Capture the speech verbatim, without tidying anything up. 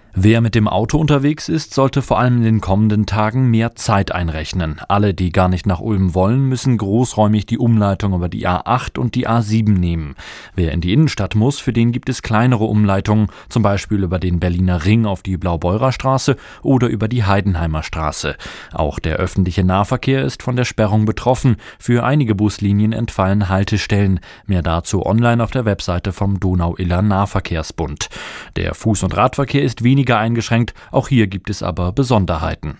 Wer mit dem Auto unterwegs ist, sollte vor allem in den kommenden Tagen mehr Zeit einrechnen. Alle, die gar nicht nach Ulm wollen, müssen großräumig die Umleitung über die A acht und die A sieben nehmen. Wer in die Innenstadt muss, für den gibt es kleinere Umleitungen, zum Beispiel über den Berliner Ring auf die Blaubeurer Straße oder über die Heidenheimer Straße. Auch der öffentliche Nahverkehr ist von der Sperrung betroffen. Für einige Buslinien entfallen Haltestellen. Mehr dazu online auf der Webseite vom Donau-Iller Nahverkehrsbund. Der Fuß- und Radverkehr ist weniger eingeschränkt, auch hier gibt es aber Besonderheiten.